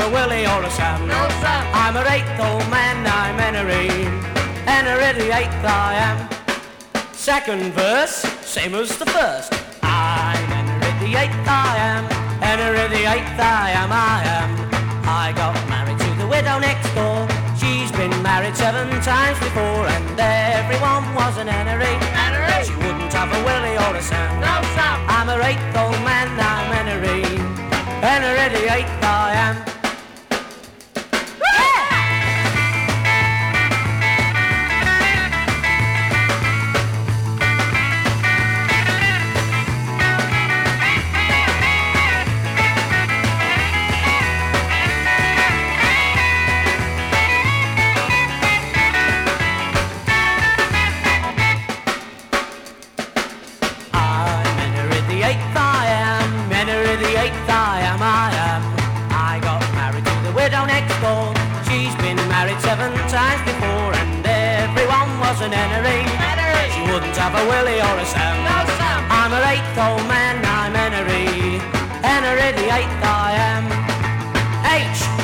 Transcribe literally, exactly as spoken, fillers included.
a Willie or a Sam. No, Sam. I'm an eighth old man, I'm Henry. Henry the eighth I am. Second verse, same as the first. I'm Henry the eighth I am. Henry the eighth I am, I am. I got married to the widow next door. She's been married seven times before, and everyone was an Henry. Henry. She wouldn't have a Willie or a Sam. No, Sam. I'm her eighth old man, I'm Henry. Henry the eighth I am. An Henry. Henry. She wouldn't have a Willie or a Sam. No, Sam. I'm her eighth old man, I'm Henry. Henry the eighth I am. H